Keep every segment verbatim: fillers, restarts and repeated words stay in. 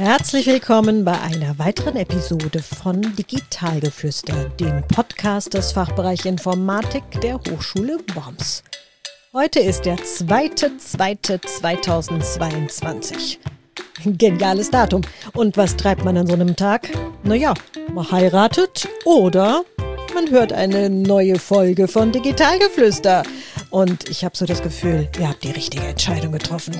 Herzlich willkommen bei einer weiteren Episode von Digitalgeflüster, dem Podcast des Fachbereichs Informatik der Hochschule Worms. Heute ist der zweite zweite zweitausendzweiundzwanzig. Geniales Datum. Und was treibt man an so einem Tag? Naja, man heiratet oder man hört eine neue Folge von Digitalgeflüster. Und ich habe so das Gefühl, ihr habt die richtige Entscheidung getroffen.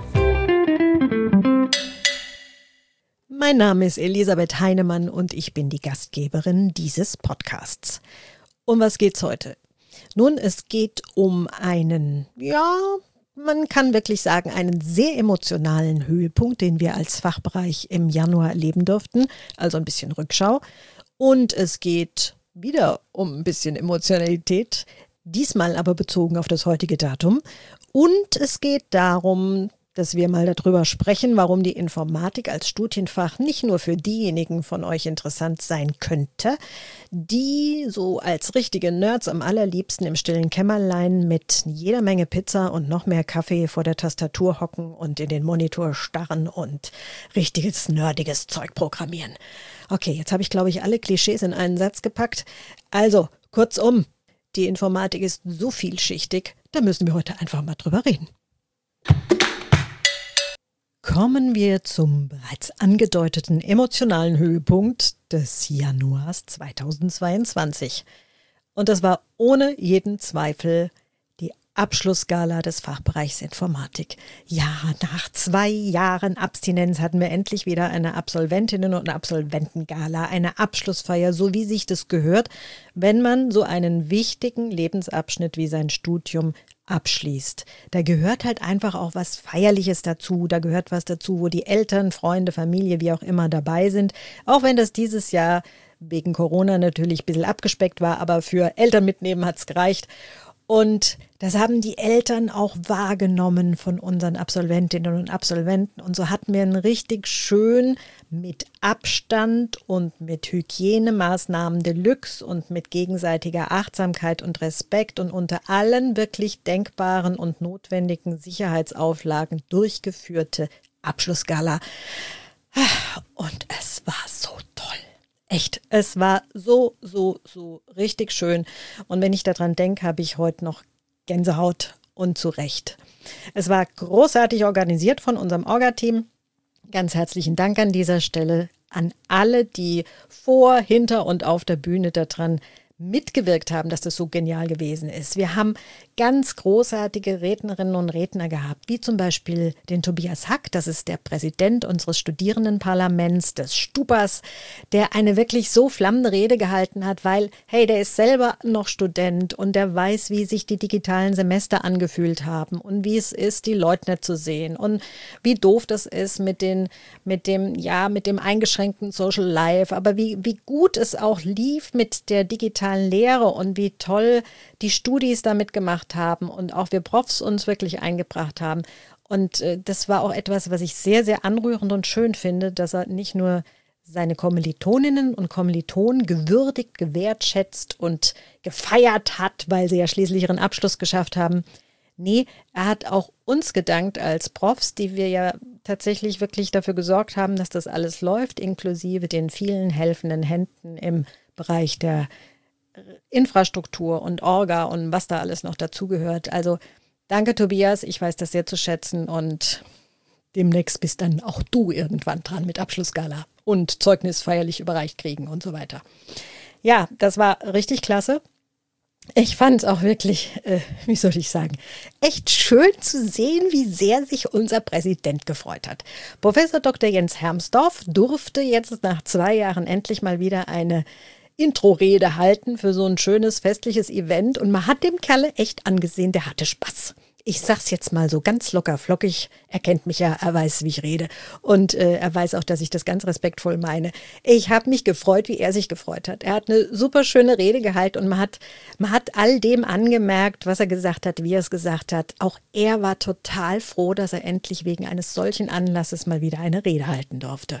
Mein Name ist Elisabeth Heinemann und ich bin die Gastgeberin dieses Podcasts. Um was geht's heute? Nun, es geht um einen, ja, man kann wirklich sagen, einen sehr emotionalen Höhepunkt, den wir als Fachbereich im Januar erleben durften, also ein bisschen Rückschau. Und es geht wieder um ein bisschen Emotionalität, diesmal aber bezogen auf das heutige Datum. Und es geht darum, dass wir mal darüber sprechen, warum die Informatik als Studienfach nicht nur für diejenigen von euch interessant sein könnte, die so als richtige Nerds am allerliebsten im stillen Kämmerlein mit jeder Menge Pizza und noch mehr Kaffee vor der Tastatur hocken und in den Monitor starren und richtiges nerdiges Zeug programmieren. Okay, jetzt habe ich, glaube ich, alle Klischees in einen Satz gepackt. Also, kurzum, die Informatik ist so vielschichtig, da müssen wir heute einfach mal drüber reden. Kommen wir zum bereits angedeuteten emotionalen Höhepunkt des Januars zweitausendzweiundzwanzig. Und das war ohne jeden Zweifel die Abschlussgala des Fachbereichs Informatik. Ja, nach zwei Jahren Abstinenz hatten wir endlich wieder eine Absolventinnen- und Absolventengala, eine Abschlussfeier, so wie sich das gehört, wenn man so einen wichtigen Lebensabschnitt wie sein Studium abschließt. Da gehört halt einfach auch was Feierliches dazu, da gehört was dazu, wo die Eltern, Freunde, Familie, wie auch immer dabei sind, auch wenn das dieses Jahr wegen Corona natürlich ein bisschen abgespeckt war, aber für Eltern mitnehmen hat es gereicht. Und das haben die Eltern auch wahrgenommen von unseren Absolventinnen und Absolventen. Und so hatten wir einen richtig schön mit Abstand und mit Hygienemaßnahmen Deluxe und mit gegenseitiger Achtsamkeit und Respekt und unter allen wirklich denkbaren und notwendigen Sicherheitsauflagen durchgeführte Abschlussgala. Und es war so toll. Echt, es war so, so, so richtig schön. Und wenn ich daran denke, habe ich heute noch Gänsehaut und zu Recht. Es war großartig organisiert von unserem Orga-Team. Ganz herzlichen Dank an dieser Stelle an alle, die vor, hinter und auf der Bühne daran mitgewirkt haben, dass das so genial gewesen ist. Wir haben ganz großartige Rednerinnen und Redner gehabt, wie zum Beispiel den Tobias Hack, das ist der Präsident unseres Studierendenparlaments, des Stupas, der eine wirklich so flammende Rede gehalten hat, weil, hey, der ist selber noch Student und der weiß, wie sich die digitalen Semester angefühlt haben und wie es ist, die Leute nicht zu sehen und wie doof das ist mit den, mit dem, ja, mit dem eingeschränkten Social Life, aber wie, wie gut es auch lief mit der digitalen Lehre und wie toll die Studis damit gemacht haben und auch wir Profs uns wirklich eingebracht haben. Und äh, das war auch etwas, was ich sehr, sehr anrührend und schön finde, dass er nicht nur seine Kommilitoninnen und Kommilitonen gewürdigt, gewertschätzt und gefeiert hat, weil sie ja schließlich ihren Abschluss geschafft haben. Nee, er hat auch uns gedankt als Profs, die wir ja tatsächlich wirklich dafür gesorgt haben, dass das alles läuft, inklusive den vielen helfenden Händen im Bereich der Infrastruktur und Orga und was da alles noch dazugehört. Also danke Tobias, ich weiß das sehr zu schätzen und demnächst bist dann auch du irgendwann dran mit Abschlussgala und Zeugnis feierlich überreicht kriegen und so weiter. Ja, das war richtig klasse. Ich fand es auch wirklich, äh, wie soll ich sagen, echt schön zu sehen, wie sehr sich unser Präsident gefreut hat. Professor Doktor Jens Hermsdorf durfte jetzt nach zwei Jahren endlich mal wieder eine Intro-Rede halten für so ein schönes festliches Event und man hat dem Kerle echt angesehen, der hatte Spaß. Ich sag's jetzt mal so ganz locker flockig, er kennt mich ja, er weiß, wie ich rede und äh, er weiß auch, dass ich das ganz respektvoll meine. Ich habe mich gefreut, wie er sich gefreut hat. Er hat eine super schöne Rede gehalten und man hat, man hat all dem angemerkt, was er gesagt hat, wie er es gesagt hat. Auch er war total froh, dass er endlich wegen eines solchen Anlasses mal wieder eine Rede halten durfte.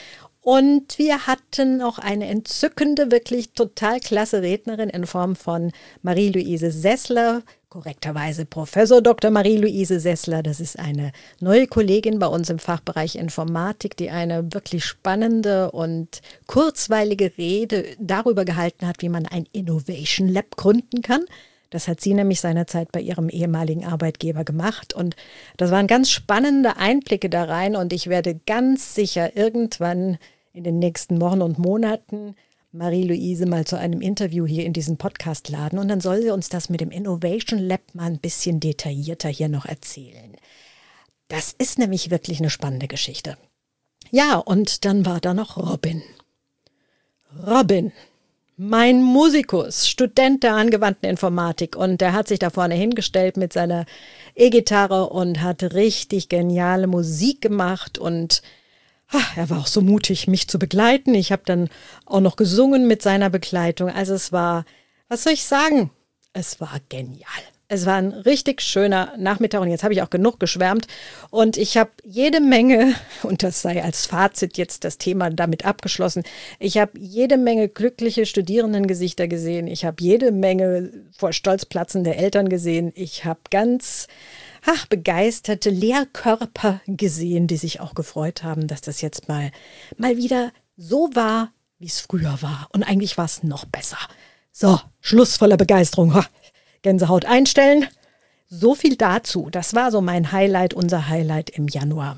Und wir hatten auch eine entzückende, wirklich total klasse Rednerin in Form von Marie-Louise Sessler, korrekterweise Professor Doktor Marie-Louise Sessler. Das ist eine neue Kollegin bei uns im Fachbereich Informatik, die eine wirklich spannende und kurzweilige Rede darüber gehalten hat, wie man ein Innovation Lab gründen kann. Das hat sie nämlich seinerzeit bei ihrem ehemaligen Arbeitgeber gemacht. Und das waren ganz spannende Einblicke da rein. Und ich werde ganz sicher irgendwann in den nächsten Wochen und Monaten Marie-Louise mal zu einem Interview hier in diesen Podcast laden. Und dann soll sie uns das mit dem Innovation Lab mal ein bisschen detaillierter hier noch erzählen. Das ist nämlich wirklich eine spannende Geschichte. Ja, und dann war da noch Robin. Robin. Mein Musikus, Student der angewandten Informatik, und der hat sich da vorne hingestellt mit seiner E-Gitarre und hat richtig geniale Musik gemacht und ach, er war auch so mutig, mich zu begleiten. Ich habe dann auch noch gesungen mit seiner Begleitung. Also es war, was soll ich sagen, es war genial. Es war ein richtig schöner Nachmittag und jetzt habe ich auch genug geschwärmt und ich habe jede Menge, und das sei als Fazit jetzt das Thema damit abgeschlossen, ich habe jede Menge glückliche Studierendengesichter gesehen, ich habe jede Menge vor Stolz platzende Eltern gesehen, ich habe ganz ach, begeisterte Lehrkörper gesehen, die sich auch gefreut haben, dass das jetzt mal, mal wieder so war, wie es früher war und eigentlich war es noch besser. So, Schluss voller Begeisterung. Ha. Gänsehaut einstellen. So viel dazu. Das war so mein Highlight, unser Highlight im Januar.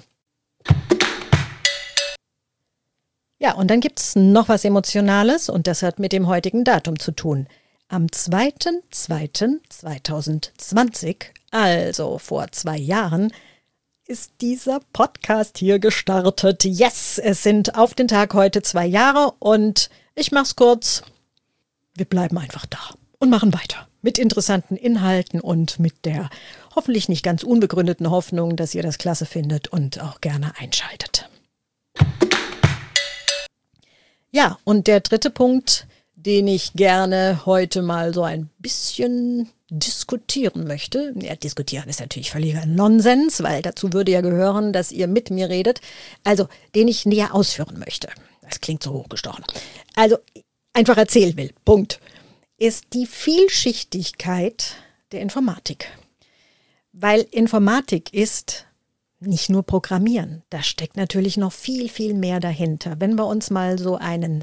Ja, und dann gibt es noch was Emotionales und das hat mit dem heutigen Datum zu tun. Am zweiten zweiten zweitausendzwanzig, also vor zwei Jahren, ist dieser Podcast hier gestartet. Yes, es sind auf den Tag heute zwei Jahre und ich mach's kurz. Wir bleiben einfach da und machen weiter. Mit interessanten Inhalten und mit der hoffentlich nicht ganz unbegründeten Hoffnung, dass ihr das klasse findet und auch gerne einschaltet. Ja, und der dritte Punkt, den ich gerne heute mal so ein bisschen diskutieren möchte. Ja, diskutieren ist natürlich völliger Nonsens, weil dazu würde ja gehören, dass ihr mit mir redet. Also, den ich näher ausführen möchte. Das klingt so hochgestochen. Also, einfach erzählen will. Punkt. Ist die Vielschichtigkeit der Informatik. Weil Informatik ist nicht nur Programmieren, da steckt natürlich noch viel, viel mehr dahinter. Wenn wir uns mal so einen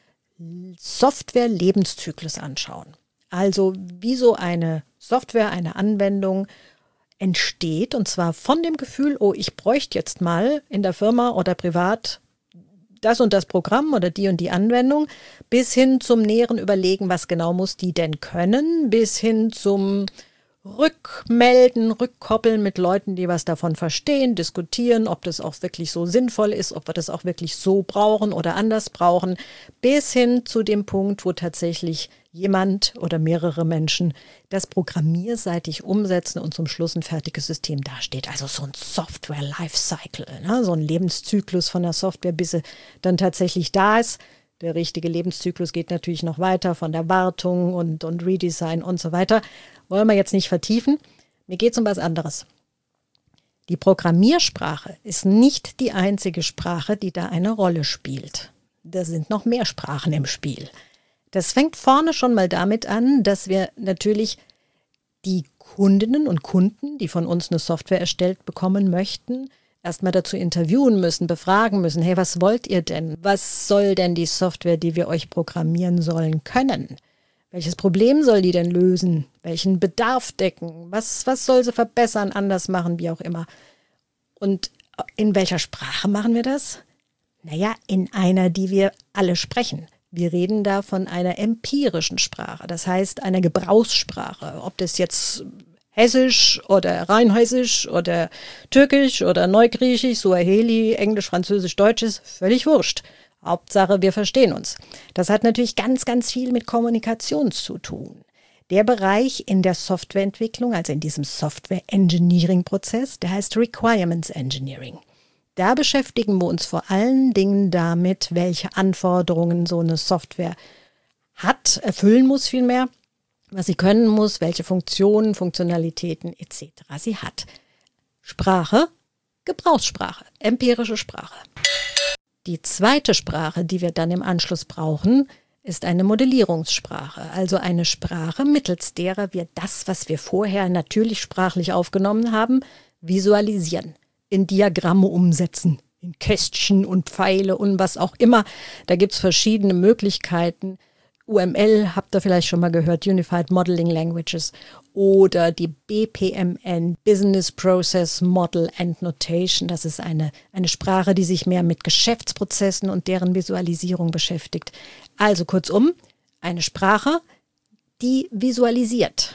Software-Lebenszyklus anschauen, also wie so eine Software, eine Anwendung entsteht, und zwar von dem Gefühl, oh, ich bräuchte jetzt mal in der Firma oder privat das und das Programm oder die und die Anwendung, bis hin zum näheren Überlegen, was genau muss die denn können, bis hin zum Rückmelden, Rückkoppeln mit Leuten, die was davon verstehen, diskutieren, ob das auch wirklich so sinnvoll ist, ob wir das auch wirklich so brauchen oder anders brauchen, bis hin zu dem Punkt, wo tatsächlich jemand oder mehrere Menschen das programmierseitig umsetzen und zum Schluss ein fertiges System dasteht. Also so ein Software-Lifecycle, ne? So ein Lebenszyklus von der Software, bis sie dann tatsächlich da ist. Der richtige Lebenszyklus geht natürlich noch weiter von der Wartung und, und Redesign und so weiter. Wollen wir jetzt nicht vertiefen. Mir geht es um was anderes. Die Programmiersprache ist nicht die einzige Sprache, die da eine Rolle spielt. Da sind noch mehr Sprachen im Spiel. Das fängt vorne schon mal damit an, dass wir natürlich die Kundinnen und Kunden, die von uns eine Software erstellt bekommen möchten, erstmal dazu interviewen müssen, befragen müssen, hey, was wollt ihr denn? Was soll denn die Software, die wir euch programmieren sollen, können? Welches Problem soll die denn lösen? Welchen Bedarf decken? Was, was soll sie verbessern, anders machen, wie auch immer? Und in welcher Sprache machen wir das? Naja, in einer, die wir alle sprechen. Wir reden da von einer empirischen Sprache, das heißt einer Gebrauchssprache. Ob das jetzt Hessisch oder Rheinhessisch oder Türkisch oder Neugriechisch, Suaheli, Englisch, Französisch, Deutsch ist, völlig wurscht. Hauptsache, wir verstehen uns. Das hat natürlich ganz, ganz viel mit Kommunikation zu tun. Der Bereich in der Softwareentwicklung, also in diesem Software-Engineering-Prozess, der heißt Requirements Engineering. Da beschäftigen wir uns vor allen Dingen damit, welche Anforderungen so eine Software hat, erfüllen muss vielmehr, was sie können muss, welche Funktionen, Funktionalitäten et cetera sie hat. Sprache, Gebrauchssprache, empirische Sprache. Die zweite Sprache, die wir dann im Anschluss brauchen, ist eine Modellierungssprache, also eine Sprache, mittels derer wir das, was wir vorher natürlich sprachlich aufgenommen haben, visualisieren, in Diagramme umsetzen, in Kästchen und Pfeile und was auch immer. Da gibt es verschiedene Möglichkeiten. U M L habt ihr vielleicht schon mal gehört, Unified Modeling Languages, oder die B P M N, Business Process Model and Notation. Das ist eine, eine Sprache, die sich mehr mit Geschäftsprozessen und deren Visualisierung beschäftigt. Also kurzum, eine Sprache, die visualisiert.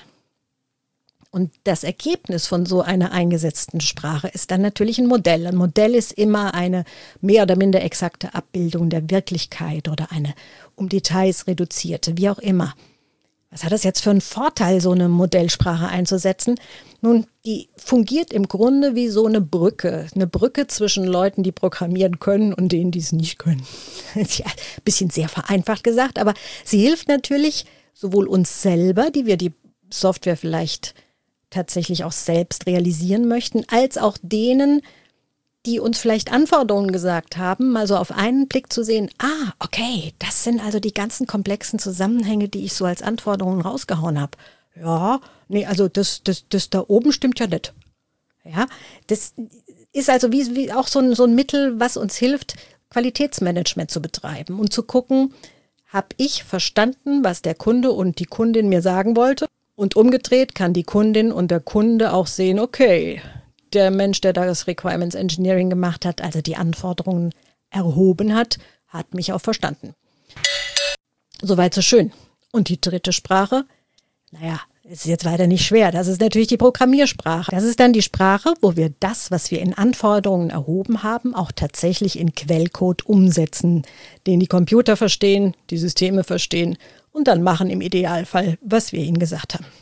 Und das Ergebnis von so einer eingesetzten Sprache ist dann natürlich ein Modell. Ein Modell ist immer eine mehr oder minder exakte Abbildung der Wirklichkeit oder eine um Details reduzierte, wie auch immer. Was hat das jetzt für einen Vorteil, so eine Modellsprache einzusetzen? Nun, die fungiert im Grunde wie so eine Brücke. Eine Brücke zwischen Leuten, die programmieren können und denen, die es nicht können. Ja, ein bisschen sehr vereinfacht gesagt, aber sie hilft natürlich sowohl uns selber, die wir die Software vielleicht tatsächlich auch selbst realisieren möchten, als auch denen, die uns vielleicht Anforderungen gesagt haben, mal so auf einen Blick zu sehen, ah, okay, das sind also die ganzen komplexen Zusammenhänge, die ich so als Anforderungen rausgehauen habe. Ja, nee, also das, das, das da oben stimmt ja nicht. Ja, das ist also wie, wie auch so ein, so ein Mittel, was uns hilft, Qualitätsmanagement zu betreiben und zu gucken, habe ich verstanden, was der Kunde und die Kundin mir sagen wollte? Und umgedreht kann die Kundin und der Kunde auch sehen, okay, der Mensch, der das Requirements Engineering gemacht hat, also die Anforderungen erhoben hat, hat mich auch verstanden. Soweit so schön. Und die dritte Sprache, naja, ist jetzt weiter nicht schwer. Das ist natürlich die Programmiersprache. Das ist dann die Sprache, wo wir das, was wir in Anforderungen erhoben haben, auch tatsächlich in Quellcode umsetzen, den die Computer verstehen, die Systeme verstehen und dann machen im Idealfall, was wir ihnen gesagt haben.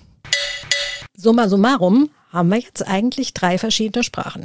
Summa summarum haben wir jetzt eigentlich drei verschiedene Sprachen.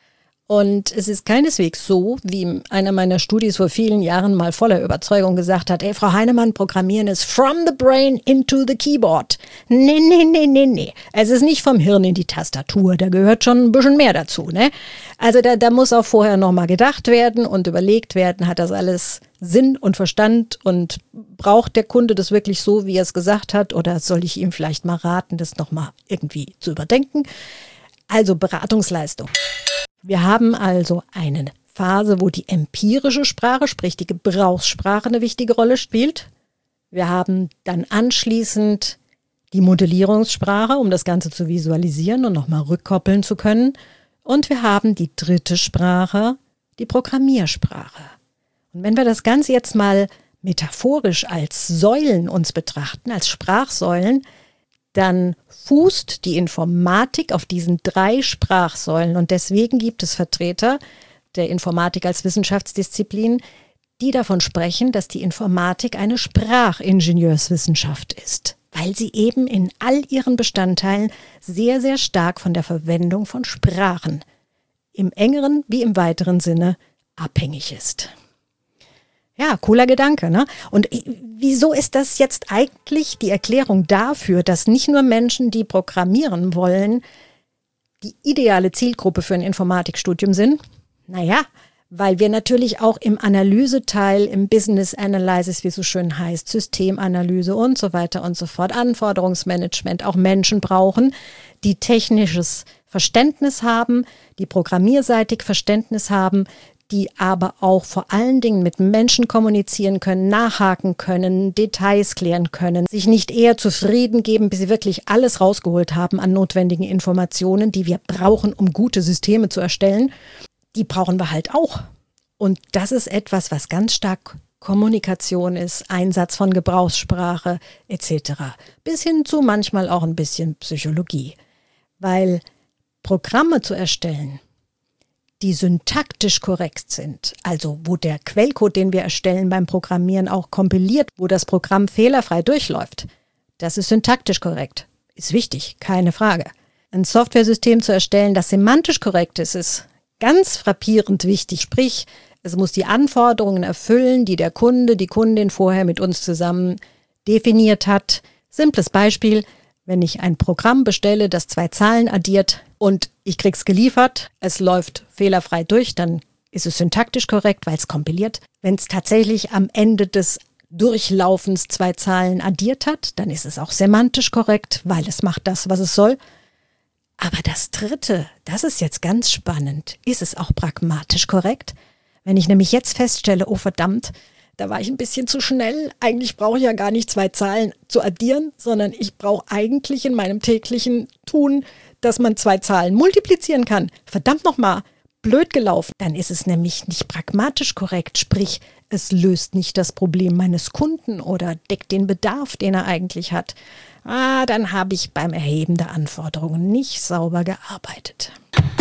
Und es ist keineswegs so, wie einer meiner Studis vor vielen Jahren mal voller Überzeugung gesagt hat, ey, Frau Heinemann, Programmieren ist from the brain into the keyboard. Nee, nee, nee, nee, nee. Es ist nicht vom Hirn in die Tastatur, da gehört schon ein bisschen mehr dazu, ne? Also da, da muss auch vorher nochmal gedacht werden und überlegt werden, hat das alles Sinn und Verstand und braucht der Kunde das wirklich so, wie er es gesagt hat, oder soll ich ihm vielleicht mal raten, das nochmal irgendwie zu überdenken? Also Beratungsleistung. Wir haben also eine Phase, wo die empirische Sprache, sprich die Gebrauchssprache, eine wichtige Rolle spielt. Wir haben dann anschließend die Modellierungssprache, um das Ganze zu visualisieren und nochmal rückkoppeln zu können. Und wir haben die dritte Sprache, die Programmiersprache. Und wenn wir das Ganze jetzt mal metaphorisch als Säulen uns betrachten, als Sprachsäulen, dann fußt die Informatik auf diesen drei Sprachsäulen. Und deswegen gibt es Vertreter der Informatik als Wissenschaftsdisziplin, die davon sprechen, dass die Informatik eine Sprachingenieurswissenschaft ist, weil sie eben in all ihren Bestandteilen sehr, sehr stark von der Verwendung von Sprachen im engeren wie im weiteren Sinne abhängig ist. Ja, cooler Gedanke, ne? Und wieso ist das jetzt eigentlich die Erklärung dafür, dass nicht nur Menschen, die programmieren wollen, die ideale Zielgruppe für ein Informatikstudium sind? Naja, weil wir natürlich auch im Analyseteil, im Business Analysis, wie es so schön heißt, Systemanalyse und so weiter und so fort, Anforderungsmanagement, auch Menschen brauchen, die technisches Verständnis haben, die programmierseitig Verständnis haben, die aber auch vor allen Dingen mit Menschen kommunizieren können, nachhaken können, Details klären können, sich nicht eher zufrieden geben, bis sie wirklich alles rausgeholt haben an notwendigen Informationen, die wir brauchen, um gute Systeme zu erstellen. Die brauchen wir halt auch. Und das ist etwas, was ganz stark Kommunikation ist, Einsatz von Gebrauchssprache et cetera. Bis hin zu manchmal auch ein bisschen Psychologie. Weil Programme zu erstellen, die syntaktisch korrekt sind, also wo der Quellcode, den wir erstellen beim Programmieren, auch kompiliert, wo das Programm fehlerfrei durchläuft, das ist syntaktisch korrekt. Ist wichtig, keine Frage. Ein Softwaresystem zu erstellen, das semantisch korrekt ist, ist ganz frappierend wichtig. Sprich, es muss die Anforderungen erfüllen, die der Kunde, die Kundin vorher mit uns zusammen definiert hat. Simples Beispiel: Wenn ich ein Programm bestelle, das zwei Zahlen addiert und ich krieg's geliefert, es läuft fehlerfrei durch, dann ist es syntaktisch korrekt, weil es kompiliert. Wenn es tatsächlich am Ende des durchlaufens zwei Zahlen addiert hat, dann ist es auch semantisch korrekt, weil es macht das, was es soll. Aber das Dritte, das ist jetzt ganz spannend. Ist es auch pragmatisch korrekt? Wenn ich nämlich jetzt feststelle, oh verdammt, da war ich ein bisschen zu schnell. Eigentlich brauche ich ja gar nicht zwei Zahlen zu addieren, sondern ich brauche eigentlich in meinem täglichen Tun, dass man zwei Zahlen multiplizieren kann. Verdammt nochmal, blöd gelaufen. Dann ist es nämlich nicht pragmatisch korrekt, sprich, es löst nicht das Problem meines Kunden oder deckt den Bedarf, den er eigentlich hat. Ah, dann habe ich beim Erheben der Anforderungen nicht sauber gearbeitet.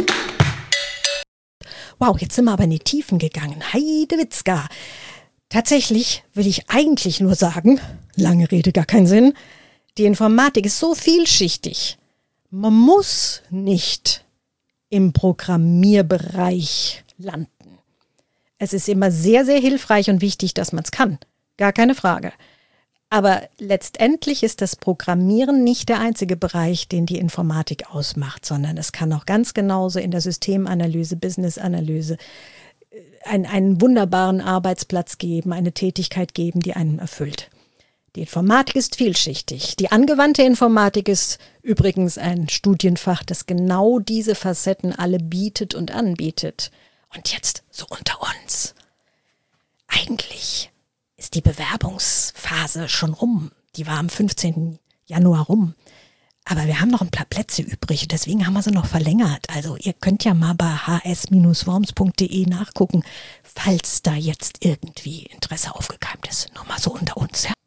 Wow, jetzt sind wir aber in die Tiefen gegangen. Heidewitzka. Tatsächlich will ich eigentlich nur sagen, lange Rede, gar keinen Sinn, die Informatik ist so vielschichtig. Man muss nicht im Programmierbereich landen. Es ist immer sehr, sehr hilfreich und wichtig, dass man es kann. Gar keine Frage. Aber letztendlich ist das Programmieren nicht der einzige Bereich, den die Informatik ausmacht, sondern es kann auch ganz genauso in der Systemanalyse, Business-Analyse einen, einen wunderbaren Arbeitsplatz geben, eine Tätigkeit geben, die einen erfüllt. Die Informatik ist vielschichtig. Die angewandte Informatik ist übrigens ein Studienfach, das genau diese Facetten alle bietet und anbietet. Und jetzt so unter uns. Eigentlich ist die Bewerbungsphase schon rum. Die war am fünfzehnten Januar rum. Aber wir haben noch ein paar Plätze übrig, deswegen haben wir sie noch verlängert. Also ihr könnt ja mal bei h s worms punkt d e nachgucken, falls da jetzt irgendwie Interesse aufgekeimt ist. Nur mal so unter uns, ja.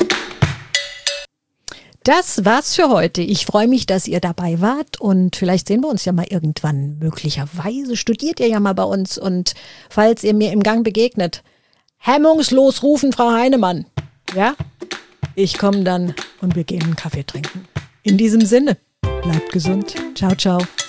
Das war's für heute. Ich freue mich, dass ihr dabei wart und vielleicht sehen wir uns ja mal irgendwann. Möglicherweise studiert ihr ja mal bei uns und falls ihr mir im Gang begegnet, hemmungslos rufen, Frau Heinemann. Ja, ich komme dann und wir gehen einen Kaffee trinken. In diesem Sinne, bleibt gesund. Ciao, ciao.